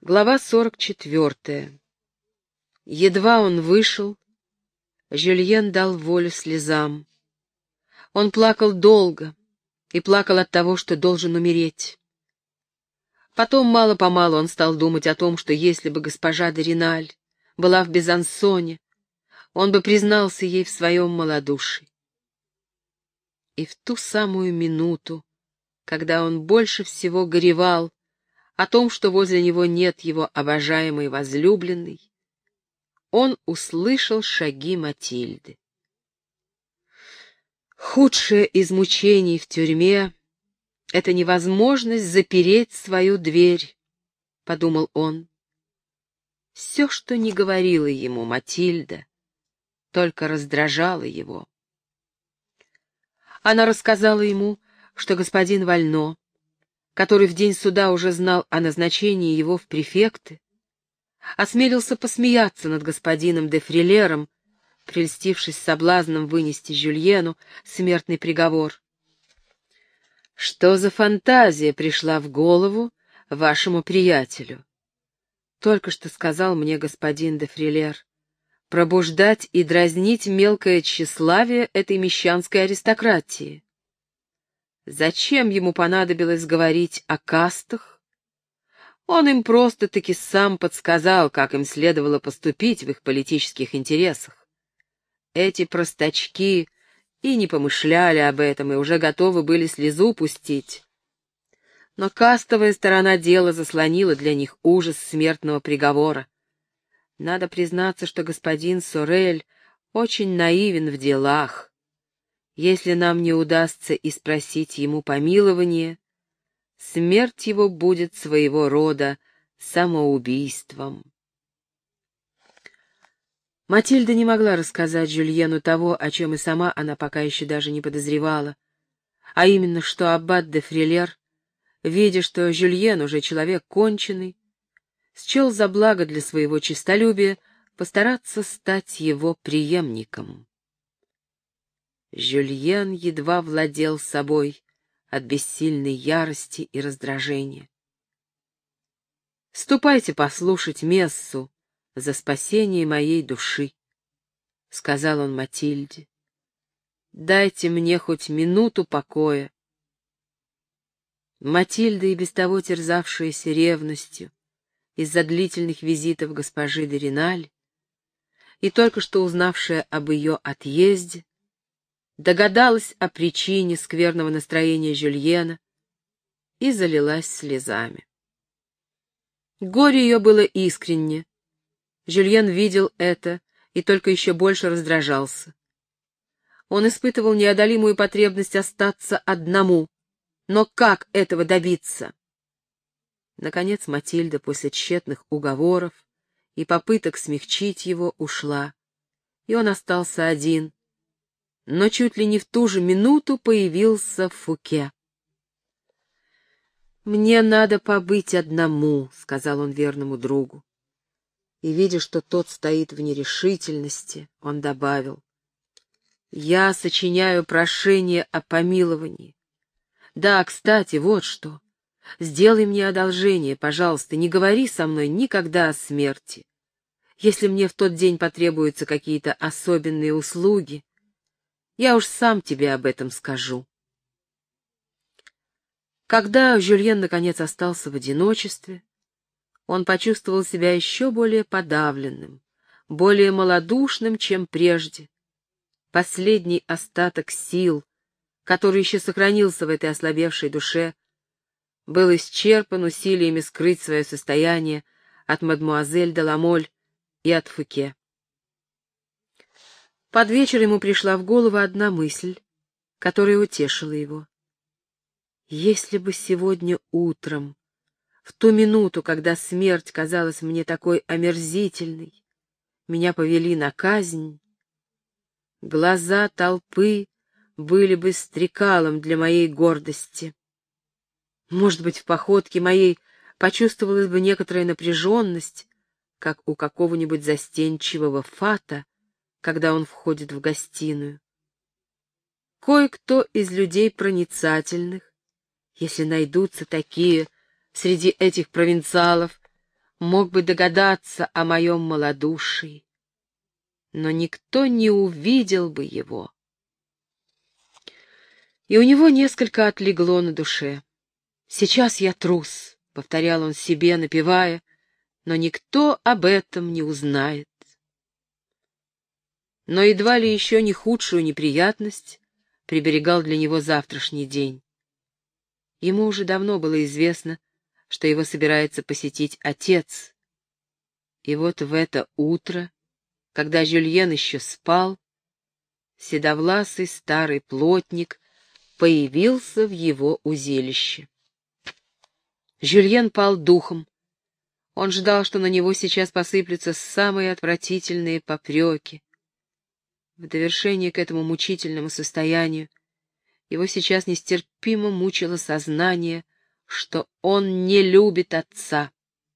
Глава 44. Едва он вышел, Жюльен дал волю слезам. Он плакал долго и плакал от того, что должен умереть. Потом мало-помалу он стал думать о том, что если бы госпожа де Риналь была в Безансоне, он бы признался ей в своем малодушии. И в ту самую минуту, когда он больше всего горевал о том, что возле него нет его обожаемой возлюбленной, он услышал шаги Матильды. Худшее из мучений в тюрьме — это невозможность запереть свою дверь, — подумал он. Все, что не говорила ему Матильда, только раздражало его. Она рассказала ему, что господин Вально, который в день суда уже знал о назначении его в префекты, осмелился посмеяться над господином де Фрилером, прельстившись соблазном вынести Жюльену смертный приговор. «Что за фантазия пришла в голову вашему приятелю? Только что сказал мне господин де Фрилер, пробуждать и дразнить мелкое тщеславие этой мещанской аристократии. Зачем ему понадобилось говорить о кастах? Он им просто-таки сам подсказал, как им следовало поступить в их политических интересах. Эти простачки и не помышляли об этом, и уже готовы были слезу пустить. Но кастовая сторона дела заслонила для них ужас смертного приговора. Надо признаться, что господин Сорель очень наивен в делах. Если нам не удастся и спросить ему помилование, смерть его будет своего рода самоубийством. Матильда не могла рассказать Жюльену того, о чем и сама она пока еще даже не подозревала, а именно, что аббат де Фрилер, видя, что Жюльен уже человек конченый, счел за благо для своего честолюбия постараться стать его преемником. Жюльен едва владел собой от бессильной ярости и раздражения. «Ступайте послушать мессу за спасение моей души», — сказал он Матильде. «Дайте мне хоть минуту покоя». Матильда, и без того терзавшаяся ревностью из-за длительных визитов госпожи де Риналь, и только что узнавшая об ее отъезде, догадалась о причине скверного настроения Жюльена и залилась слезами. Горе ее было искренне. Жюльен видел это и только еще больше раздражался. Он испытывал неодолимую потребность остаться одному, но как этого добиться? Наконец Матильда после тщетных уговоров и попыток смягчить его ушла, и он остался один, но чуть ли не в ту же минуту появился Фуке. «Мне надо побыть одному», — сказал он верному другу. И, видя, что тот стоит в нерешительности, он добавил: «Я сочиняю прошение о помиловании. Да, кстати, вот что. Сделай мне одолжение, пожалуйста, не говори со мной никогда о смерти. Если мне в тот день потребуются какие-то особенные услуги, я уж сам тебе об этом скажу». Когда Жюльен наконец остался в одиночестве, он почувствовал себя еще более подавленным, более малодушным, чем прежде. Последний остаток сил, который еще сохранился в этой ослабевшей душе, был исчерпан усилиями скрыть свое состояние от мадмуазель де Ламоль и от Фуке. Под вечер ему пришла в голову одна мысль, которая утешила его. Если бы сегодня утром, в ту минуту, когда смерть казалась мне такой омерзительной, меня повели на казнь, глаза толпы были бы стрекалом для моей гордости. Может быть, в походке моей почувствовалась бы некоторая напряженность, как у какого-нибудь застенчивого фата, когда он входит в гостиную. Кое-кто из людей проницательных, если найдутся такие среди этих провинциалов, мог бы догадаться о моем малодушии, но никто не увидел бы его. И у него несколько отлегло на душе. «Сейчас я трус», — повторял он себе, напевая, «но никто об этом не узнает». Но едва ли еще не худшую неприятность приберегал для него завтрашний день. Ему уже давно было известно, что его собирается посетить отец. И вот в это утро, когда Жюльен еще спал, седовласый старый плотник появился в его узилище. Жюльен пал духом. Он ждал, что на него сейчас посыплются самые отвратительные попреки. В довершение к этому мучительному состоянию его сейчас нестерпимо мучило сознание, что он не любит отца.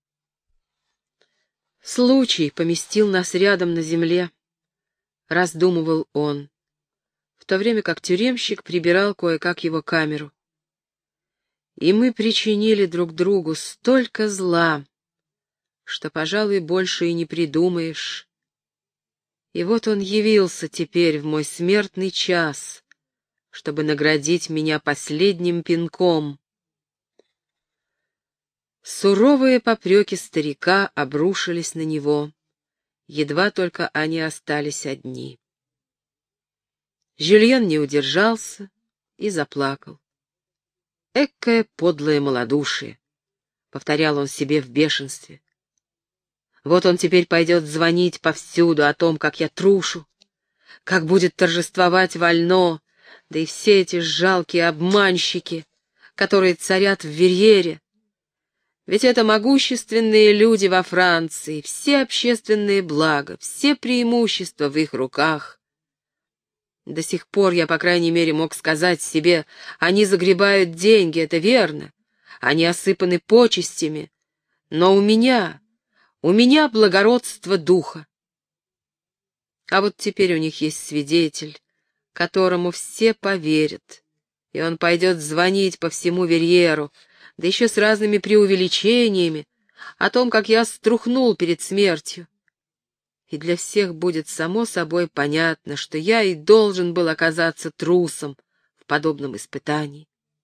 Случай поместил нас рядом на земле, раздумывал он, в то время как тюремщик прибирал кое-как его камеру. И мы причинили друг другу столько зла, что, пожалуй, больше и не придумаешь. И вот он явился теперь в мой смертный час, чтобы наградить меня последним пинком. Суровые попреки старика обрушились на него, едва только они остались одни. Жюльен не удержался и заплакал. «Экое подлое малодушие!» — повторял он себе в бешенстве. «Вот он теперь пойдет звонить повсюду о том, как я трушу, как будет торжествовать Вально, да и все эти жалкие обманщики, которые царят в Верьере. Ведь это могущественные люди во Франции, все общественные блага, все преимущества в их руках. До сих пор я, по крайней мере, мог сказать себе, они загребают деньги, это верно, они осыпаны почестями, но у меня благородство духа. А вот теперь у них есть свидетель, которому все поверят, и он пойдет звонить по всему Верьеру, да еще с разными преувеличениями о том, как я струхнул перед смертью. И для всех будет само собой понятно, что я и должен был оказаться трусом в подобном испытании.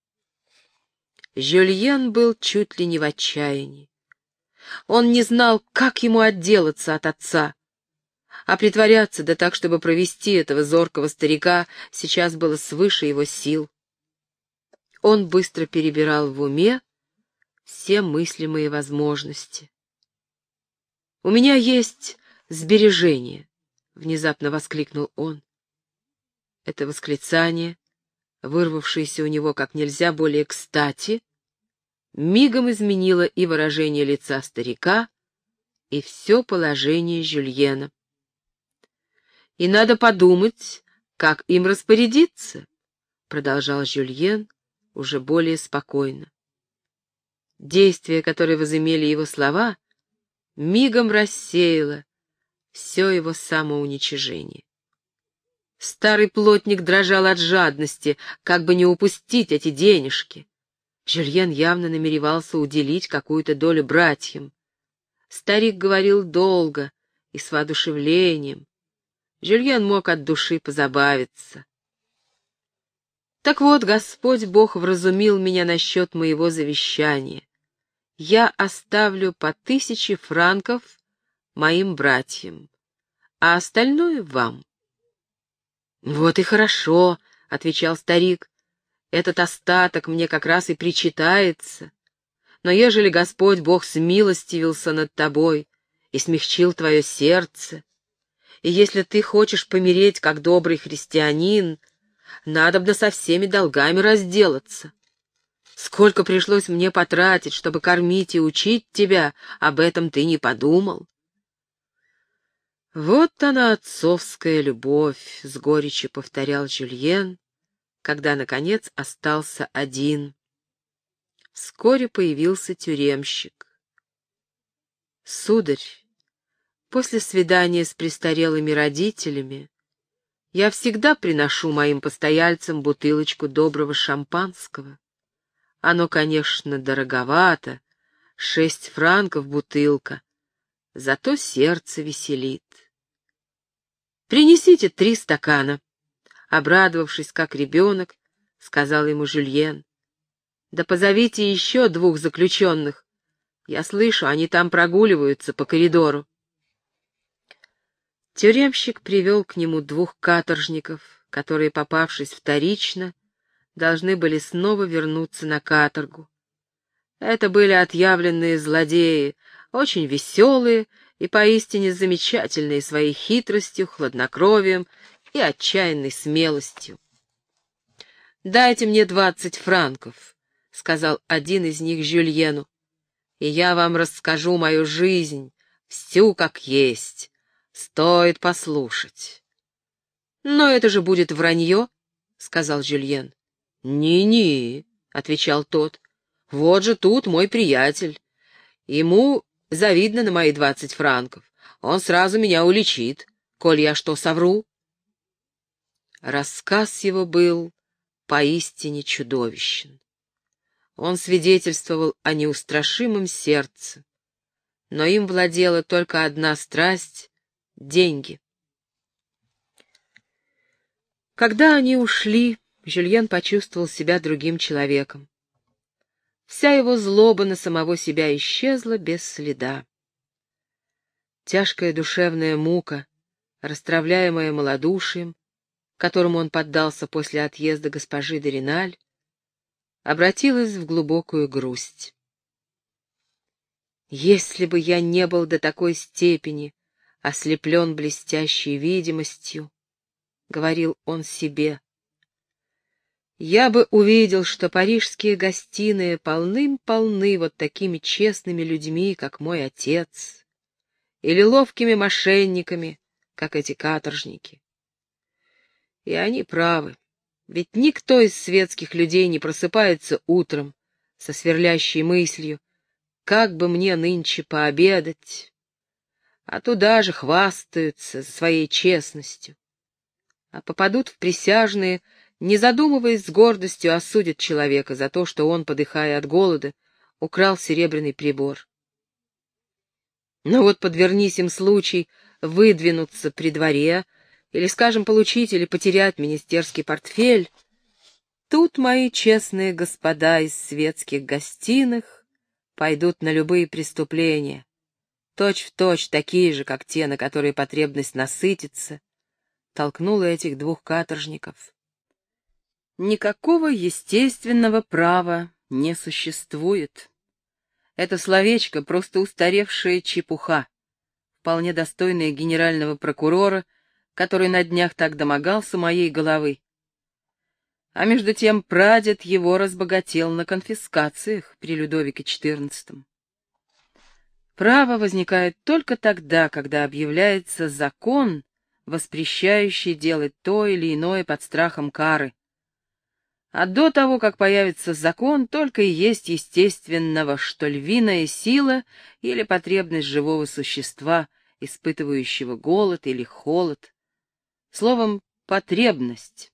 Жюльен был чуть ли не в отчаянии. Он не знал, как ему отделаться от отца, а притворяться, да так, чтобы провести этого зоркого старика, сейчас было свыше его сил. Он быстро перебирал в уме все мыслимые возможности. «У меня есть сбережения», — внезапно воскликнул он. Это восклицание, вырвавшееся у него как нельзя более кстати, мигом изменило и выражение лица старика, и все положение Жюльена. «И надо подумать, как им распорядиться», — продолжал Жюльен уже более спокойно. Действие, которое возымели его слова, мигом рассеяло все его самоуничижение. Старый плотник дрожал от жадности, как бы не упустить эти денежки. Жюльен явно намеревался уделить какую-то долю братьям. Старик говорил долго и с воодушевлением. Жюльен мог от души позабавиться. Так вот, Господь Бог вразумил меня насчет моего завещания. Я оставлю по 1000 франков моим братьям, а остальное вам. «Вот и хорошо», — отвечал старик, — «этот остаток мне как раз и причитается. Но ежели Господь Бог смилостивился над тобой и смягчил твое сердце, и если ты хочешь помереть как добрый христианин, надобно со всеми долгами разделаться. Сколько пришлось мне потратить, чтобы кормить и учить тебя, об этом ты не подумал». «Вот она, отцовская любовь», — с горечью повторял Жюльен, когда, наконец, остался один. Вскоре появился тюремщик. «Сударь, после свидания с престарелыми родителями я всегда приношу моим постояльцам бутылочку доброго шампанского. Оно, конечно, дороговато, 6 франков бутылка, зато сердце веселит. «Принесите 3 стакана», — обрадовавшись, как ребенок, сказал ему Жюльен. «Да позовите еще 2 заключенных. Я слышу, они там прогуливаются по коридору». Тюремщик привел к нему 2 каторжников, которые, попавшись вторично, должны были снова вернуться на каторгу. Это были отъявленные злодеи, очень веселые и поистине замечательные своей хитростью, хладнокровием и отчаянной смелостью. «Дайте мне 20 франков», — сказал один из них Жюльену, «и я вам расскажу мою жизнь, всю как есть. Стоит послушать». «Но это же будет вранье», — сказал Жюльен. «Ни-ни», — отвечал тот, — «вот же тут мой приятель. Ему завидно на мои 20 франков. Он сразу меня уличит, коль я что совру». Рассказ его был поистине чудовищен. Он свидетельствовал о неустрашимом сердце, но им владела только одна страсть — деньги. Когда они ушли, Жюльен почувствовал себя другим человеком. Вся его злоба на самого себя исчезла без следа. Тяжкая душевная мука, расстравляемая малодушием, которому он поддался после отъезда госпожи де Рênal, обратилась в глубокую грусть. «Если бы я не был до такой степени ослеплен блестящей видимостью, — говорил он себе, — я бы увидел, что парижские гостиные полным-полны вот такими честными людьми, как мой отец, или ловкими мошенниками, как эти каторжники. И они правы, ведь никто из светских людей не просыпается утром со сверлящей мыслью, как бы мне нынче пообедать, а туда же хвастаются своей честностью, а попадут в присяжные, не задумываясь, с гордостью осудят человека за то, что он, подыхая от голода, украл серебряный прибор. Но вот подвернись им случай выдвинуться при дворе или, скажем, получить или потерять министерский портфель, тут мои честные господа из светских гостиных пойдут на любые преступления, точь-в-точь такие же, как те, на которые потребность насытиться толкнула этих 2 каторжников. Никакого естественного права не существует. Это словечко — просто устаревшая чепуха, вполне достойная генерального прокурора, который на днях так домогался моей головы. А между тем прадед его разбогател на конфискациях при Людовике XIV. Право возникает только тогда, когда объявляется закон, воспрещающий делать то или иное под страхом кары. А до того, как появится закон, только и есть естественного, что львиная сила или потребность живого существа, испытывающего голод или холод. Словом, потребность.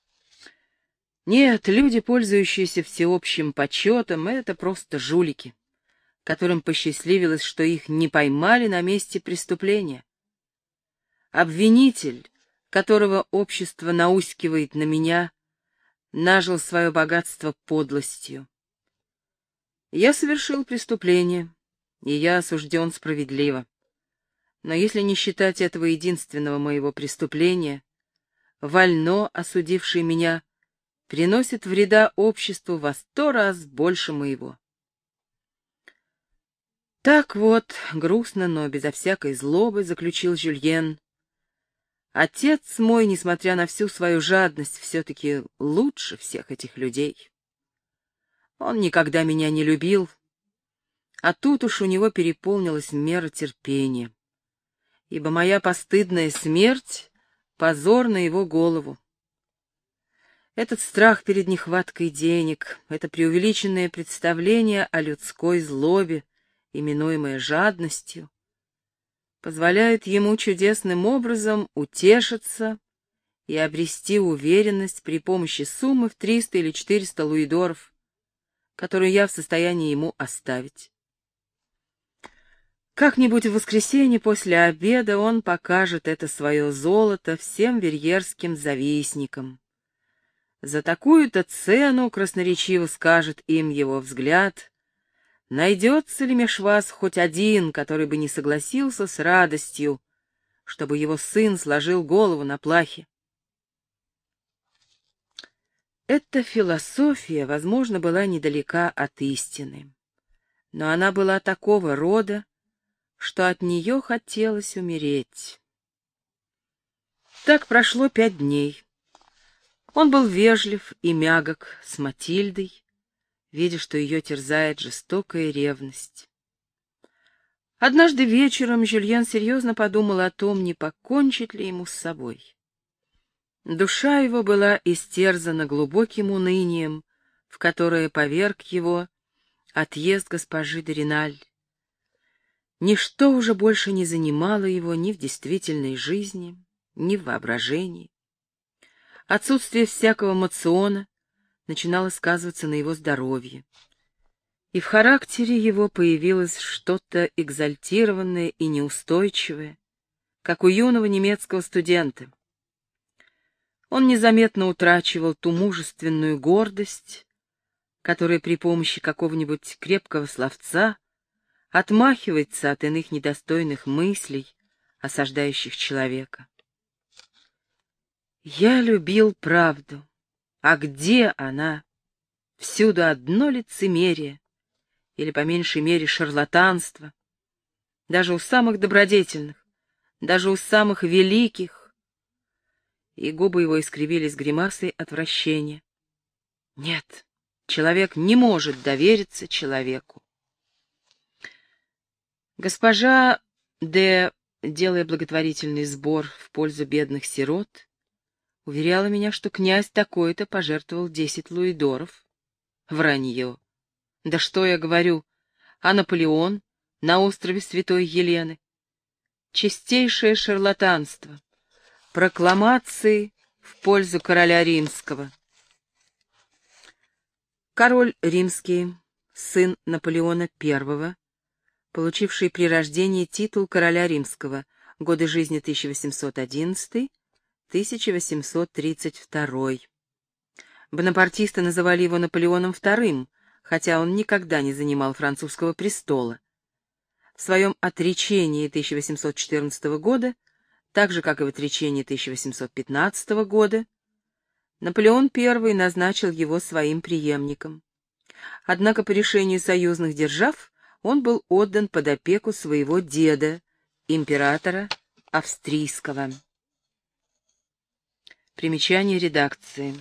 Нет, люди, пользующиеся всеобщим почетом, это просто жулики, которым посчастливилось, что их не поймали на месте преступления. Обвинитель, которого общество наускивает на меня, нажил свое богатство подлостью. Я совершил преступление, и я осужден справедливо. Но если не считать этого единственного моего преступления, Вально, осудивший меня, приносит вреда обществу во 100 раз больше моего. Так вот, грустно, но безо всякой злобы, заключил Жюльен, отец мой, несмотря на всю свою жадность, все-таки лучше всех этих людей. Он никогда меня не любил, а тут уж у него переполнилась мера терпения, ибо моя постыдная смерть — позор на его голову. Этот страх перед нехваткой денег, это преувеличенное представление о людской злобе, именуемое жадностью, позволяет ему чудесным образом утешиться и обрести уверенность при помощи суммы в 300 или 400 луидоров, которую я в состоянии ему оставить. Как-нибудь в воскресенье после обеда он покажет это свое золото всем верьерским завистникам. За такую-то цену, красноречиво скажет им его взгляд, найдется ли меж вас хоть один, который бы не согласился с радостью, чтобы его сын сложил голову на плахе? Эта философия, возможно, была недалека от истины, но она была такого рода, что от нее хотелось умереть. Так прошло 5 дней. Он был вежлив и мягок с Матильдой, видя, что ее терзает жестокая ревность. Однажды вечером Жюльен серьезно подумал о том, не покончить ли ему с собой. Душа его была истерзана глубоким унынием, в которое поверг его отъезд госпожи де Риналь. Ничто уже больше не занимало его ни в действительной жизни, ни в воображении. Отсутствие всякого моциона начинало сказываться на его здоровье, и в характере его появилось что-то экзальтированное и неустойчивое, как у юного немецкого студента. Он незаметно утрачивал ту мужественную гордость, которая при помощи какого-нибудь крепкого словца отмахивается от иных недостойных мыслей, осаждающих человека. Я любил правду. А где она? Всюду одно лицемерие, или, по меньшей мере, шарлатанство. Даже у самых добродетельных, даже у самых великих. И губы его искривились гримасой отвращения. Нет, человек не может довериться человеку. Госпожа Д., делая благотворительный сбор в пользу бедных сирот, уверяла меня, что князь такой-то пожертвовал 10 луидоров. Вранье. Да что я говорю, а Наполеон на острове Святой Елены? Чистейшее шарлатанство. Прокламации в пользу короля римского. Король римский, сын Наполеона I, получивший при рождении титул короля римского, годы жизни 1811-1832. Бонапартисты называли его Наполеоном II, хотя он никогда не занимал французского престола. В своем отречении 1814 года, так же, как и в отречении 1815 года, Наполеон I назначил его своим преемником. Однако по решению союзных держав он был отдан под опеку своего деда, императора австрийского. Примечание редакции.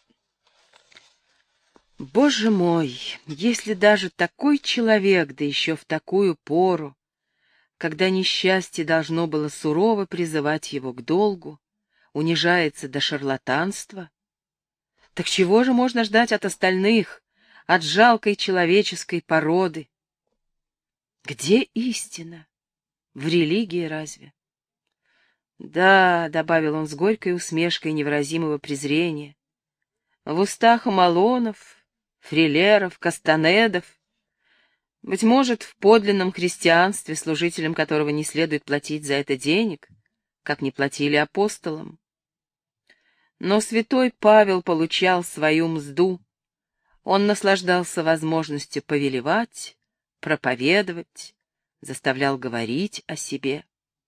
Боже мой, если даже такой человек, да еще в такую пору, когда несчастье должно было сурово призывать его к долгу, унижается до шарлатанства, так чего же можно ждать от остальных, от жалкой человеческой породы? Где истина? В религии разве? Да, — добавил он с горькой усмешкой невыразимого презрения, — в устах Малонов, Фрилеров, Кастанедов, быть может, в подлинном христианстве, служителям которого не следует платить за это денег, как не платили апостолам. Но святой Павел получал свою мзду, он наслаждался возможностью повелевать, проповедовать, заставлял говорить о себе.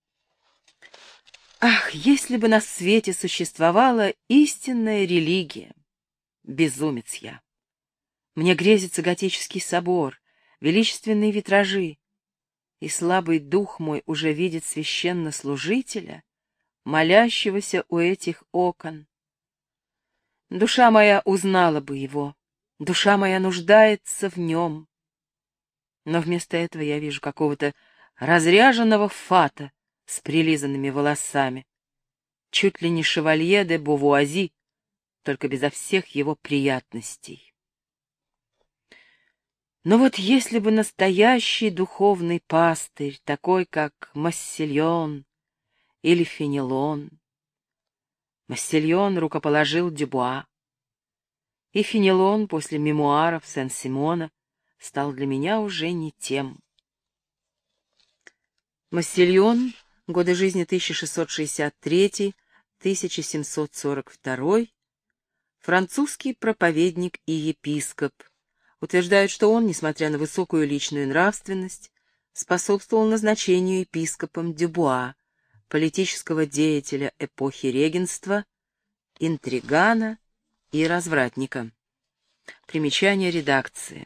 Ах, если бы на свете существовала истинная религия! Безумец я! Мне грезится готический собор, величественные витражи, и слабый дух мой уже видит священнослужителя, молящегося у этих окон. Душа моя узнала бы его, душа моя нуждается в нем. Но вместо этого я вижу какого-то разряженного фата с прилизанными волосами, чуть ли не шевалье де Бувуази, только безо всех его приятностей. Но вот если бы настоящий духовный пастырь, такой как Массильон или Фенелон. Массильон рукоположил Дюбуа, и Фенелон после мемуаров Сен-Симона стал для меня уже не тем. Массильон, годы жизни 1663-1742, французский проповедник и епископ. Утверждают, что он, несмотря на высокую личную нравственность, способствовал назначению епископом Дюбуа, политического деятеля эпохи регенства, интригана и развратника. Примечание редакции.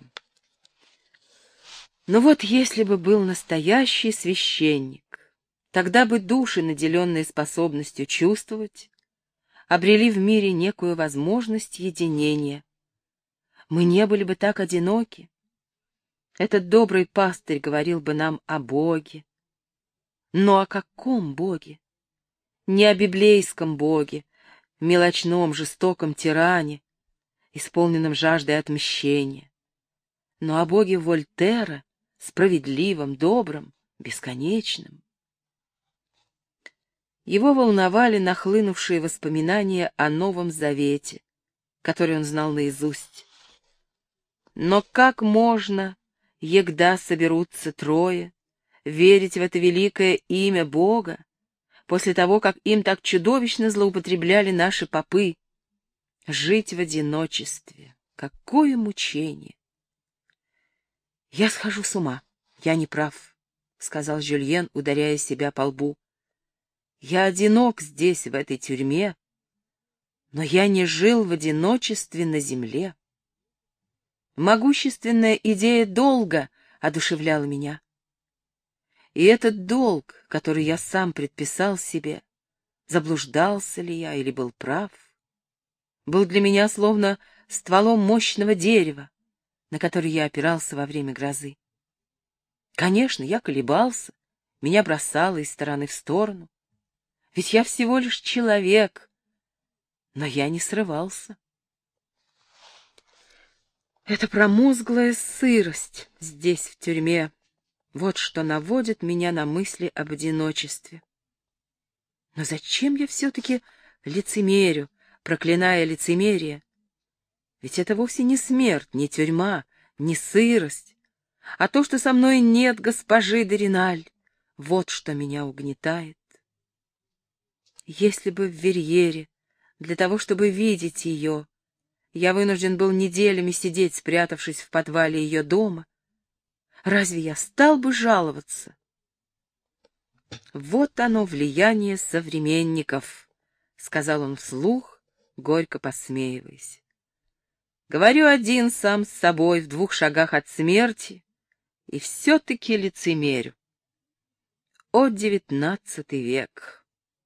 Но вот если бы был настоящий священник, тогда бы души, наделенные способностью чувствовать, обрели в мире некую возможность единения. Мы не были бы так одиноки. Этот добрый пастырь говорил бы нам о Боге. Но о каком Боге? Не о библейском Боге, мелочном, жестоком тиране, исполненном жаждой отмщения, но о Боге Вольтера, справедливом, добром, бесконечном. Его волновали нахлынувшие воспоминания о Новом Завете, который он знал наизусть. Но как можно, егда соберутся трое, верить в это великое имя Бога, после того, как им так чудовищно злоупотребляли наши попы? Жить в одиночестве — какое мучение! «Я схожу с ума, я не прав», — сказал Жюльен, ударяя себя по лбу. «Я одинок здесь, в этой тюрьме, но я не жил в одиночестве на земле». Могущественная идея долга одушевляла меня. И этот долг, который я сам предписал себе, заблуждался ли я или был прав, был для меня словно стволом мощного дерева, на который я опирался во время грозы. Конечно, я колебался, меня бросало из стороны в сторону, ведь я всего лишь человек, но я не срывался. Это промозглая сырость здесь, в тюрьме, вот что наводит меня на мысли об одиночестве. Но зачем я все-таки лицемерю, проклиная лицемерие? Ведь это вовсе не смерть, не тюрьма, не сырость, а то, что со мной нет госпожи де Реналь, вот что меня угнетает. Если бы в Верьере, для того, чтобы видеть ее, я вынужден был неделями сидеть, спрятавшись в подвале ее дома, разве я стал бы жаловаться? Вот оно влияние современников, — сказал он вслух, горько посмеиваясь. Говорю один сам с собой в 2 шагах от смерти, и все-таки лицемерю. О, 19 век!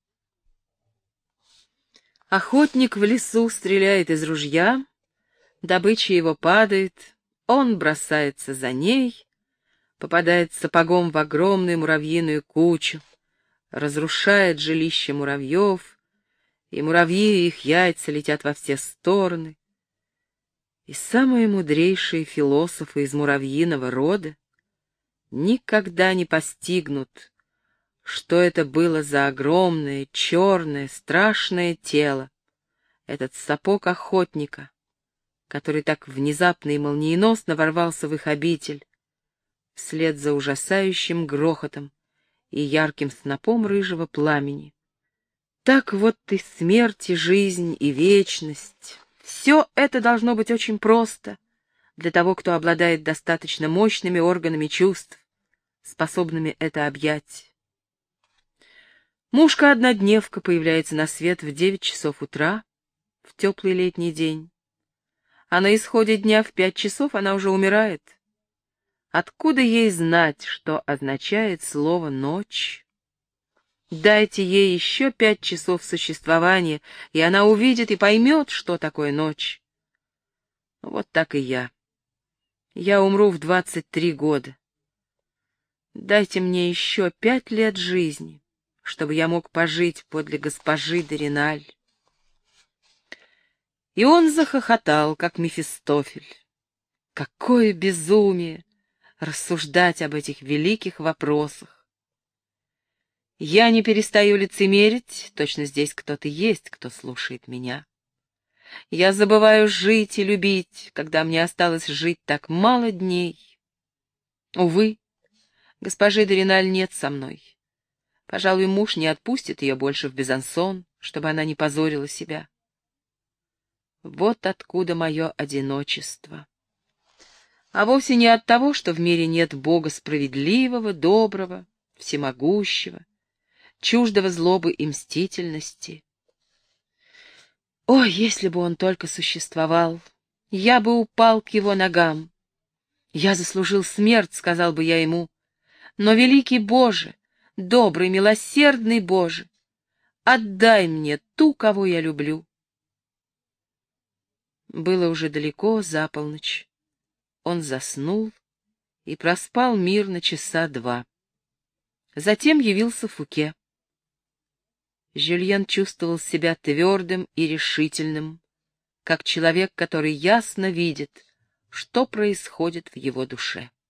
Охотник в лесу стреляет из ружья, добыча его падает, он бросается за ней, попадает сапогом в огромную муравьиную кучу, разрушает жилище муравьев, и муравьи и их яйца летят во все стороны. И самые мудрейшие философы из муравьиного рода никогда не постигнут, что это было за огромное, черное, страшное тело, этот сапог охотника, который так внезапно и молниеносно ворвался в их обитель, вслед за ужасающим грохотом и ярким снопом рыжего пламени. Так вот и смерть, и жизнь, и вечность. Все это должно быть очень просто для того, кто обладает достаточно мощными органами чувств, способными это объять. Мушка-однодневка появляется на свет в 9 часов утра в теплый летний день, а на исходе дня в 5 часов она уже умирает. Откуда ей знать, что означает слово «ночь»? Дайте ей еще 5 часов существования, и она увидит и поймет, что такое ночь. Вот так и я. Я умру в 23 года. Дайте мне еще 5 лет жизни, чтобы я мог пожить подле госпожи де Реналь. И он захохотал, как Мефистофель. Какое безумие рассуждать об этих великих вопросах! Я не перестаю лицемерить, точно здесь кто-то есть, кто слушает меня. Я забываю жить и любить, когда мне осталось жить так мало дней. Увы, госпожи де Реналь нет со мной. Пожалуй, муж не отпустит ее больше в Безансон, чтобы она не позорила себя. Вот откуда мое одиночество. А вовсе не от того, что в мире нет Бога справедливого, доброго, всемогущего, чуждого злобы и мстительности. О, если бы он только существовал, я бы упал к его ногам. Я заслужил смерть, сказал бы я ему, но, великий Боже, добрый, милосердный Боже, отдай мне ту, кого я люблю. Было уже далеко за полночь. Он заснул и проспал мирно часа 2. Затем явился Фуке. Жюльен чувствовал себя твердым и решительным, как человек, который ясно видит, что происходит в его душе.